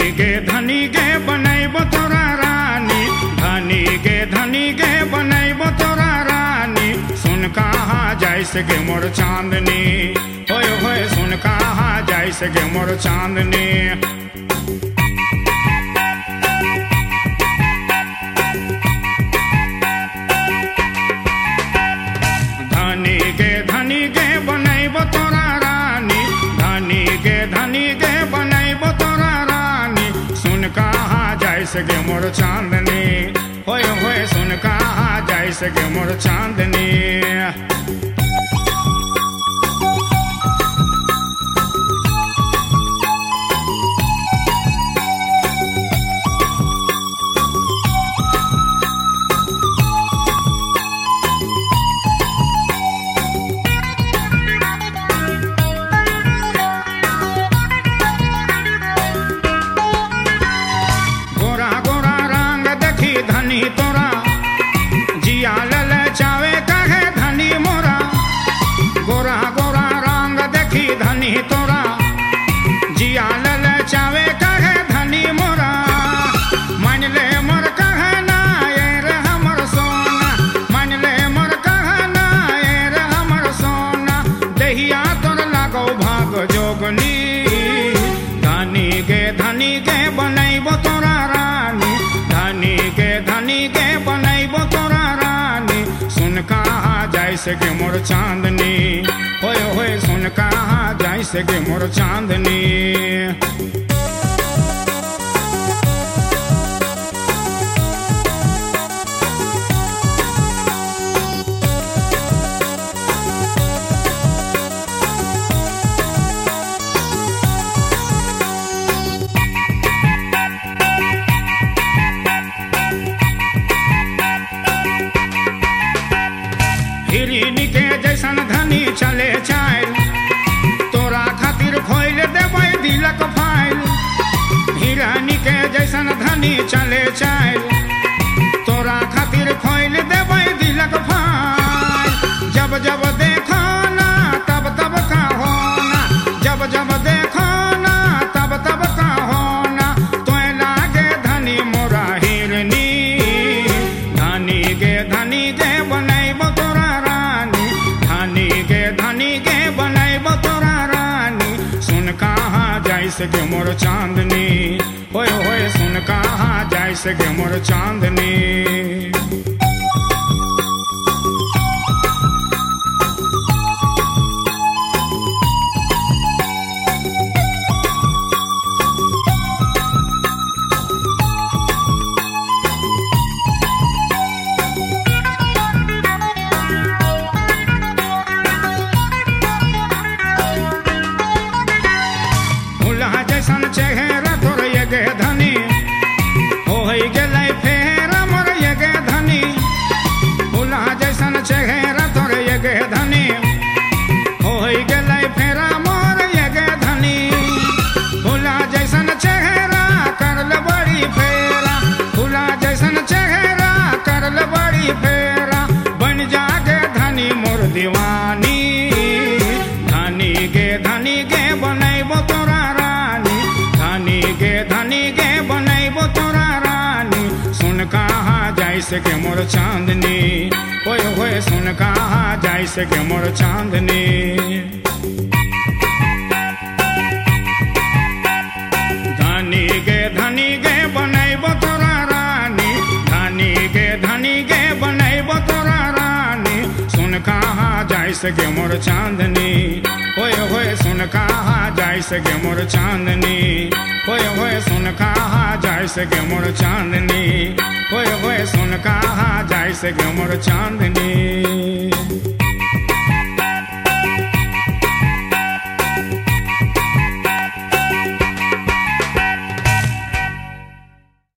धनी गे बनैब तोरा रानी, धनी गे बनैब तोरा रानी। सुन कहाँ जाइस गे मोर चांदनी, होय होय सुन कहाँ जाइस गे मोर चांदनी। धनी गे बनैब तोरा रानी, धनी गे बनैब तोरा रानी। सुन कहाँ जाइस गे मोर चांदनी, होय होय सुन कहाँ जाइस गे मोर चांदनी। धनी तोरा जिया लल चावे कहे धनी मोरा, गोरा गोरा रंग देखी धनी तोरा जिया लल चावे कहे धनी मोरा। मान ले मोर कहना ये रे हमर सोना, मान ले मोर कहना ये रे हमर सोना। दहिया तोर लागो भाग जोगनी, धनी गे बनैब तोरा रानी, धनी गे बनैब तोरा रानी। सुन कहाँ जाइस गे मोर चांदनी, होय होय सुन कहाँ जाइस गे मोर चांदनी। हिरनी के जैसन धनी चले चाल, तोरा खातिर खोल देबै दिलक फाइल। हिरनी के जैसन धनी चले चाल, तोरा खातिर खोल देबै दिलक फाइल। जब जब देखो ना तब तब का होना, जब जब देखो ना तब तब का होना। तोय लागे धनी मोरा हिरनी, धनी गे बनैब तोरा रानी, धनी गे बनैब तोरा रानी। सुन कहाँ जाइस गे मोर चांदनी, होय होय सुन कहाँ जाइस गे मोर चांदनी। जैसन चेहरा तोर ये गे धनी, होय गेलै फेर मोर ये गे धनी। फूला जैसन चेहरा तोर ये गे धनी, होय गेलै फेर मोर ये गे धनी। फूला जैसन चेहरा करल बड़ी फेरा, फूला जैसन चेहरा करल बड़ी फेरा। बन जा गे धनी मोर दीवानी, धनी गे बनैब तोरा रानी, धनी गे बनैब तोरा रानी। सुन कहाँ जाइस गे मोर चांदनी, होय होय सुन कहाँ जाइस गे मोर चांदनी। धनी गे बनैब तोरा रानी, धनी गे बनैब तोरा रानी। सुन कहाँ जाइस गे मोर चांदनी, होय होय सुन कहाँ जाइस गे मोर चांदनी। होय होय सुन कहाँ जाइस गे मोर चांदनी, होय होय सुन कहाँ जाइस गे मोर चांदनी।